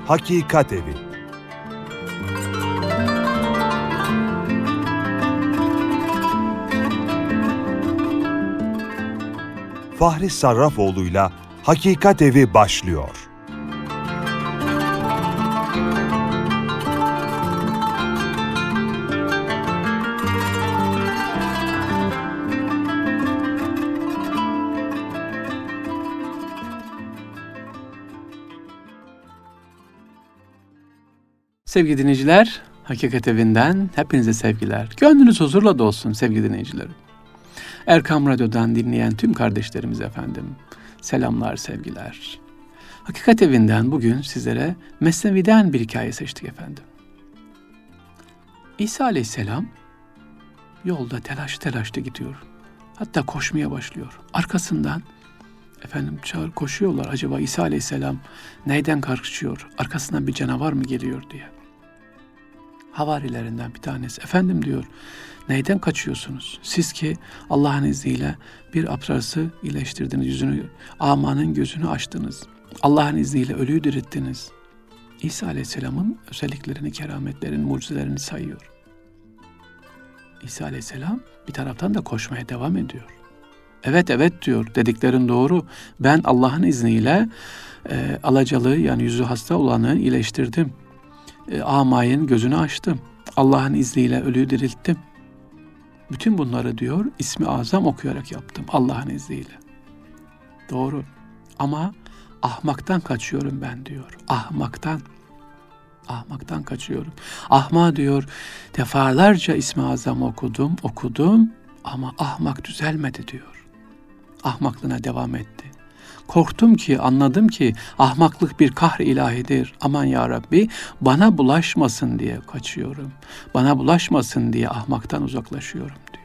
Hakikat Evi. Fahri Sarrafoğlu'yla Hakikat Evi başlıyor. Sevgili dinleyiciler, Hakikat Evi'nden hepinize sevgiler. Gönlünüz huzurla dolsun sevgili dinleyicilerim. Erkam Radyo'dan dinleyen tüm kardeşlerimiz efendim, selamlar, sevgiler. Hakikat Evi'nden bugün sizlere Mesnevi'den bir hikaye seçtik efendim. İsa Aleyhisselam yolda telaşlı gidiyor. Hatta koşmaya başlıyor. Arkasından koşuyorlar. Acaba İsa Aleyhisselam neyden kaçıyor? Arkasından bir canavar mı geliyor diye. Havarilerinden bir tanesi, efendim diyor, neyden kaçıyorsunuz? Siz ki Allah'ın izniyle bir abrası iyileştirdiniz, amanın gözünü açtınız. Allah'ın izniyle ölüyü dirittiniz. İsa Aleyhisselam'ın özelliklerini, kerametlerini, mucizelerini sayıyor. İsa Aleyhisselam bir taraftan da koşmaya devam ediyor. Evet diyor, dediklerin doğru. Ben Allah'ın izniyle alacalı, yani yüzü hasta olanı iyileştirdim. Amayın gözünü açtım. Allah'ın izniyle ölüyü dirilttim. Bütün bunları diyor İsmi Azam okuyarak yaptım Allah'ın izniyle. Doğru. Ama ahmaktan kaçıyorum ben diyor. Ahmaktan kaçıyorum. Ahma diyor defalarca İsmi Azam okudum ama ahmak düzelmedi diyor. Ahmaklığına devam etti. Korktum ki, anladım ki ahmaklık bir kahr ilahidir. Aman ya Rabbi, bana bulaşmasın diye kaçıyorum. Bana bulaşmasın diye ahmaktan uzaklaşıyorum diyor.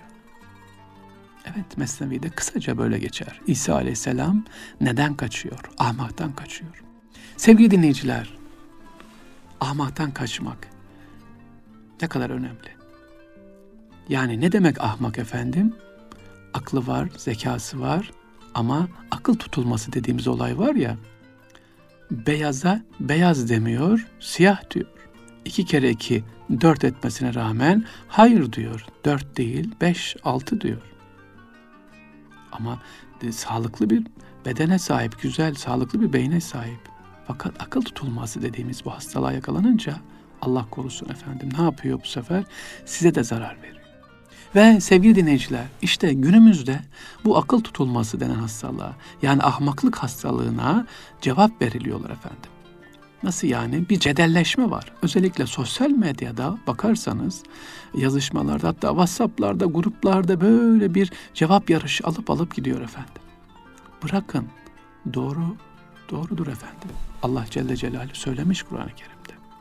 Evet, Mesnevi'de kısaca böyle geçer. İsa Aleyhisselam neden kaçıyor? Ahmaktan kaçıyor. Sevgili dinleyiciler, ahmaktan kaçmak ne kadar önemli. Yani ne demek ahmak efendim? Aklı var, zekası var. Ama akıl tutulması dediğimiz olay var ya, beyaza beyaz demiyor, siyah diyor. 2 kere 2, 4 etmesine rağmen hayır diyor. 4 değil, 5, 6 diyor. Ama sağlıklı bir bedene sahip, güzel, sağlıklı bir beyne sahip. Fakat akıl tutulması dediğimiz bu hastalığa yakalanınca Allah korusun efendim ne yapıyor bu sefer? Size de zarar veriyor. Ve sevgili dinleyiciler, işte günümüzde bu akıl tutulması denen hastalığa, yani ahmaklık hastalığına cevap veriliyorlar efendim. Nasıl yani? Bir cedelleşme var. Özellikle sosyal medyada bakarsanız yazışmalarda, hatta WhatsApp'larda, gruplarda böyle bir cevap yarışı alıp gidiyor efendim. Bırakın. Doğrudur efendim. Allah Celle Celaluhu söylemiş Kur'an-ı Kerim'de.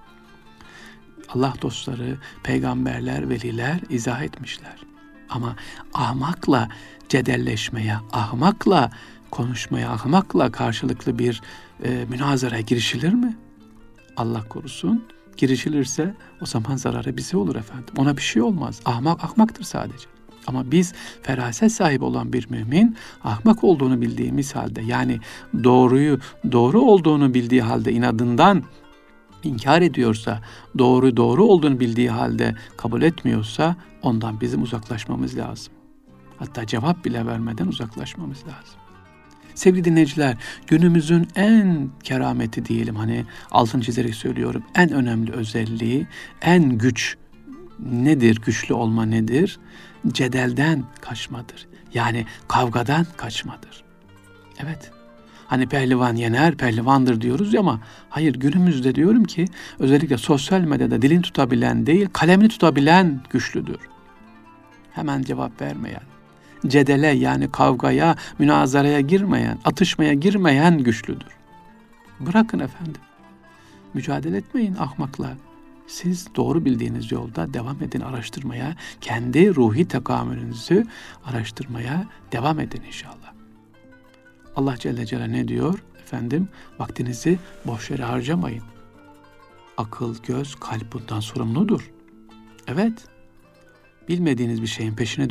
Allah dostları, peygamberler, veliler izah etmişler. Ama ahmakla cedelleşmeye, ahmakla konuşmaya, ahmakla karşılıklı bir münazaraya girişilir mi? Allah korusun. Girişilirse o zaman zararı bize olur efendim. Ona bir şey olmaz. Ahmak ahmaktır sadece. Ama biz feraset sahibi olan bir mümin, ahmak olduğunu bildiğimiz halde, yani doğru olduğunu bildiği halde inadından İnkar ediyorsa, doğru olduğunu bildiği halde kabul etmiyorsa ondan bizim uzaklaşmamız lazım. Hatta cevap bile vermeden uzaklaşmamız lazım. Sevgili dinleyiciler, günümüzün en kerameti diyelim, altını çizerek söylüyorum, en önemli özelliği, en güç nedir, güçlü olma nedir? Cedelden kaçmadır. Yani kavgadan kaçmadır. Evet. Pehlivan yener, pehlivandır diyoruz ya, ama hayır, günümüzde diyorum ki özellikle sosyal medyada dilini tutabilen değil, kalemini tutabilen güçlüdür. Hemen cevap vermeyen, cedele, yani kavgaya, münazaraya girmeyen, atışmaya girmeyen güçlüdür. Bırakın efendim. Mücadele etmeyin ahmakla. Siz doğru bildiğiniz yolda devam edin araştırmaya, kendi ruhi tekamülünüzü araştırmaya devam edin inşallah. Allah Celle Celaluhu ne diyor? Efendim, vaktinizi boş yere harcamayın. Akıl, göz, kalp bundan sorumludur. Evet, bilmediğiniz bir şeyin peşine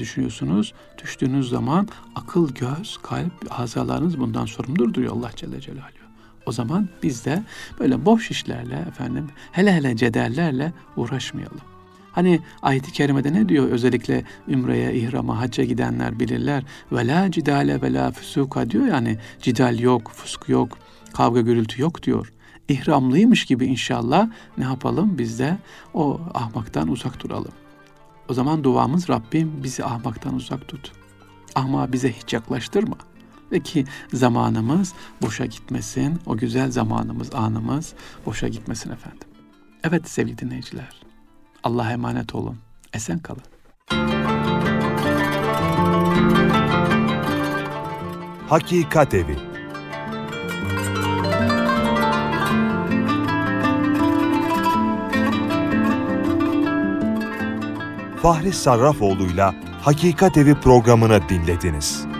düştüğünüz zaman akıl, göz, kalp, azalarınız bundan sorumludur diyor Allah Celle Celaluhu. O zaman biz de böyle boş işlerle hele cedellerle uğraşmayalım. Hani ayet-i kerimede ne diyor? Özellikle ümreye, ihrama, hacca gidenler bilirler. Ve la cidale ve la füsuka diyor, yani cidal yok, fusk yok, kavga gürültü yok diyor. İhramlıymış gibi inşallah ne yapalım? Biz de o ahmaktan uzak duralım. O zaman duamız, Rabbim bizi ahmaktan uzak tut. Ahmağı bize hiç yaklaştırma. Ve ki zamanımız boşa gitmesin. O güzel zamanımız, anımız boşa gitmesin efendim. Evet sevgili dinleyiciler. Allah'a emanet olun. Esen kalın. Hakikat Evi. Fahri Sarrafoğlu'yla Hakikat Evi programını dinlediniz.